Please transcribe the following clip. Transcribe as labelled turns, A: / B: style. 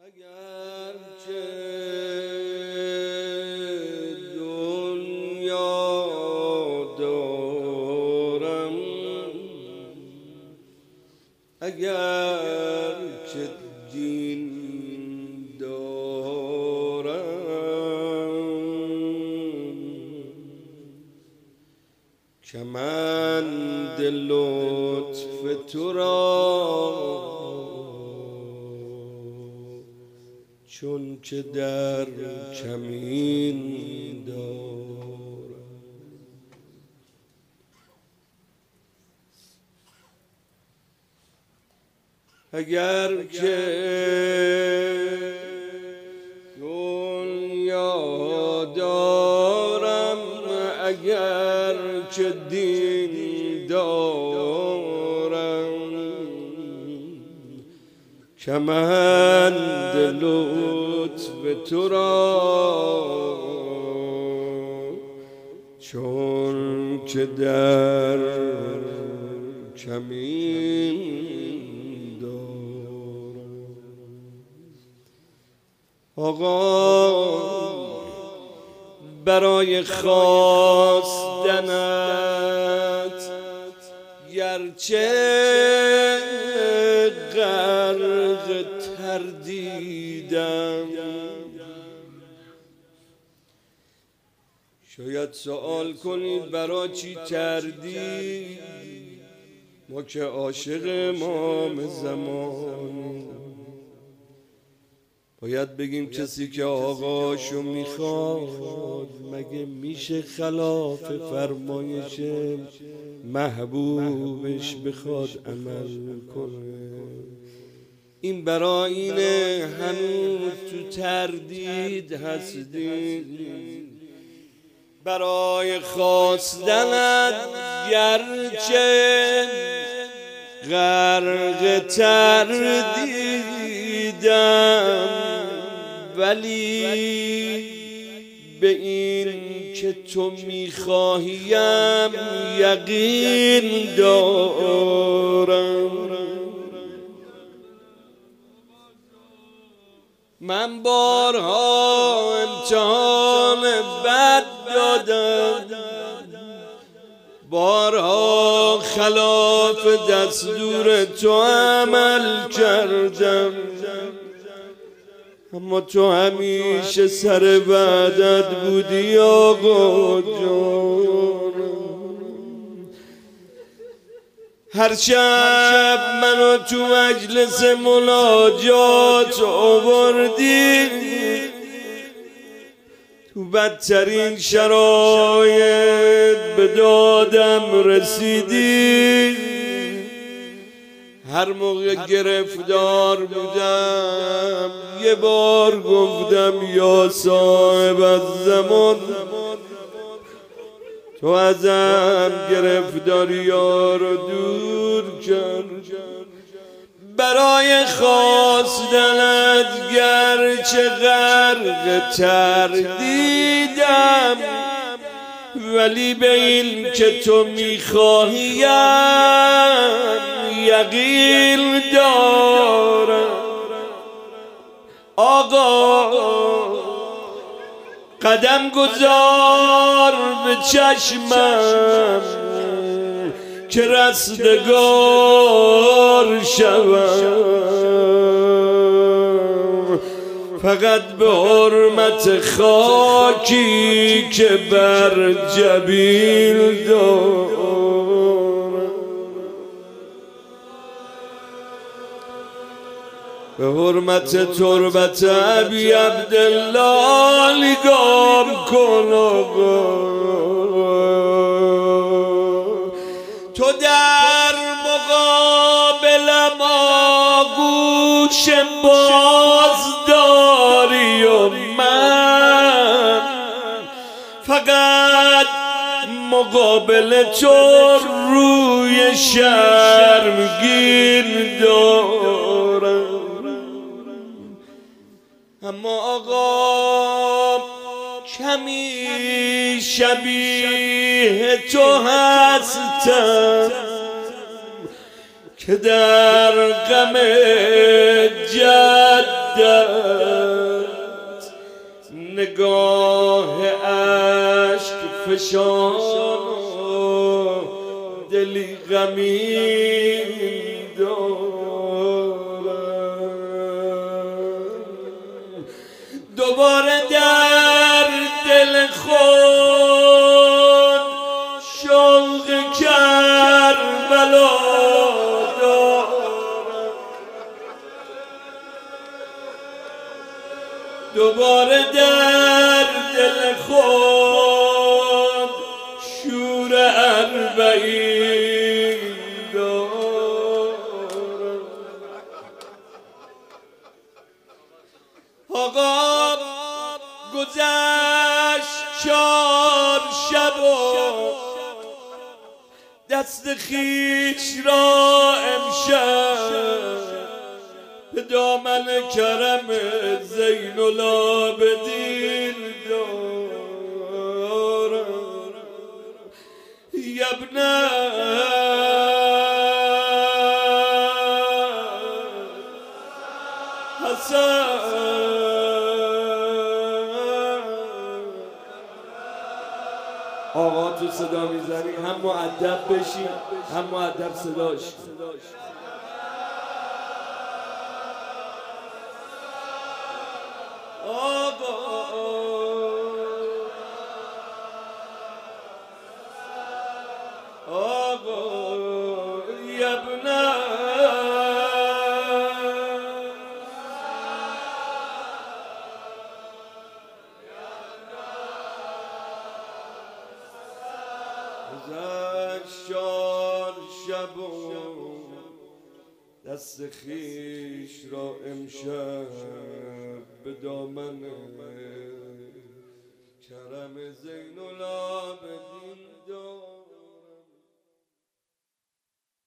A: اگر که دنیا دارم، اگر که دین دارم، کمند لطف تو را چون که در کمین دارم. اگر که دنیا دارم، اگر که دین دارم، کمند لطف تو را چون که در کمین دارم. آقا برای خواستنت گرچه غرق تردیدم، شاید سوال کنید برای چی تردید؟ ما که عاشق امام زمان، باید بگیم کسی که آقاشو میخواد مگه میشه خلاف فرمایش محبوبش بخواد عمل کنه؟ این برای اینه هنوز تو تردید هستید. برای خواستنت گرچه غرق تردیدم، ولی به این که تو میخواهیم یقین دارم. من بارها امتحان بد دادم، بارها خلاف دستور تو عمل کردم، اما تو همیشه سر وعدت بودی آقا جان. هر شب منو تو مجلس مناجات آوردی، تو بدترین شرایط به دادم رسیدی. هر موقع گرفتار بودم یه بار گفتم یا صاحب الزمان، تو ازم گرفتاریا رو دور کن. برای خواستنت گرچه غرق تردیدم، ولی به این که تو میخواهیم یقین دارم. آقا قدم گذار به چشمم که رستگار شوم، فقط به حرمت خاکی که بر جبین دارم. به حرمت تربت ابی عبدالله نگاه کن آقا، تو در مقابل ما گوش باز داری و من فقط مقابل تو روی شرمگین دارم. اما آقا کمی شبیه تو هستم که در غم جد مودت نگاه عشق فشان دلی غمین دارم دوباره در دل خود شوق کربلا دارم دوباره در دل خود شور اربعین دارم آقا گذشت 4 شب و دست خویش را امشب به دامن کرم زین العابدین دارم یبنه حسن آقا تو صدا میزنی هم مؤدب بشی هم مؤدب صداش آقا یبنه گذشت 4 شب و دست خویش را امشب به دامن کرم زین العابدین دارم